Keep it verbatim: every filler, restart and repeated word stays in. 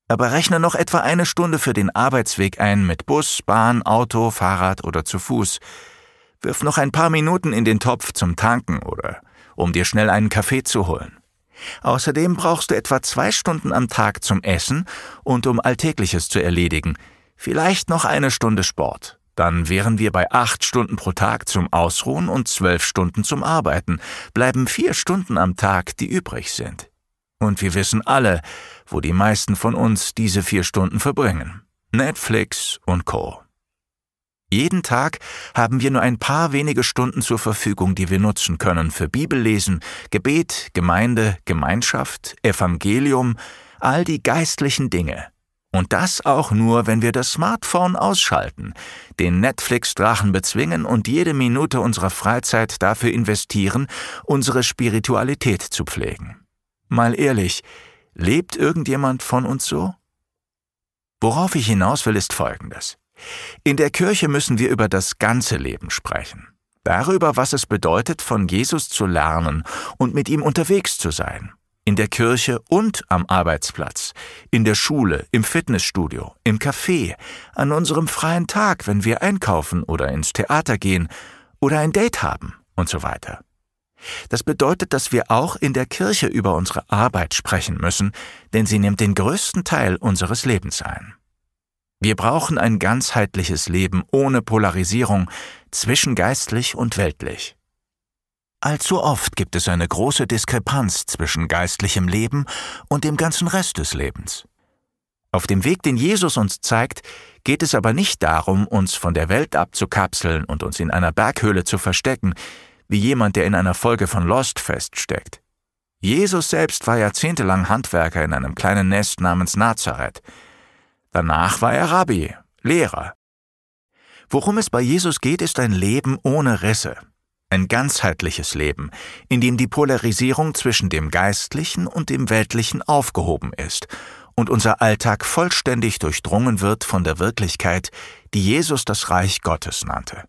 Aber rechne noch etwa eine Stunde für den Arbeitsweg ein mit Bus, Bahn, Auto, Fahrrad oder zu Fuß. Wirf noch ein paar Minuten in den Topf zum Tanken oder um dir schnell einen Kaffee zu holen. Außerdem brauchst du etwa zwei Stunden am Tag zum Essen und um Alltägliches zu erledigen. Vielleicht noch eine Stunde Sport. Dann wären wir bei acht Stunden pro Tag zum Ausruhen und zwölf Stunden zum Arbeiten. Bleiben vier Stunden am Tag, die übrig sind. Und wir wissen alle, wo die meisten von uns diese vier Stunden verbringen. Netflix und Co. Jeden Tag haben wir nur ein paar wenige Stunden zur Verfügung, die wir nutzen können für Bibellesen, Gebet, Gemeinde, Gemeinschaft, Evangelium, all die geistlichen Dinge. Und das auch nur, wenn wir das Smartphone ausschalten, den Netflix-Drachen bezwingen und jede Minute unserer Freizeit dafür investieren, unsere Spiritualität zu pflegen. Mal ehrlich, lebt irgendjemand von uns so? Worauf ich hinaus will, ist Folgendes. In der Kirche müssen wir über das ganze Leben sprechen. Darüber, was es bedeutet, von Jesus zu lernen und mit ihm unterwegs zu sein. In der Kirche und am Arbeitsplatz, in der Schule, im Fitnessstudio, im Café, an unserem freien Tag, wenn wir einkaufen oder ins Theater gehen oder ein Date haben und so weiter. Das bedeutet, dass wir auch in der Kirche über unsere Arbeit sprechen müssen, denn sie nimmt den größten Teil unseres Lebens ein. Wir brauchen ein ganzheitliches Leben ohne Polarisierung zwischen geistlich und weltlich. Allzu oft gibt es eine große Diskrepanz zwischen geistlichem Leben und dem ganzen Rest des Lebens. Auf dem Weg, den Jesus uns zeigt, geht es aber nicht darum, uns von der Welt abzukapseln und uns in einer Berghöhle zu verstecken, wie jemand, der in einer Folge von Lost feststeckt. Jesus selbst war jahrzehntelang Handwerker in einem kleinen Nest namens Nazareth. Danach war er Rabbi, Lehrer. Worum es bei Jesus geht, ist ein Leben ohne Risse. Ein ganzheitliches Leben, in dem die Polarisierung zwischen dem Geistlichen und dem Weltlichen aufgehoben ist und unser Alltag vollständig durchdrungen wird von der Wirklichkeit, die Jesus das Reich Gottes nannte.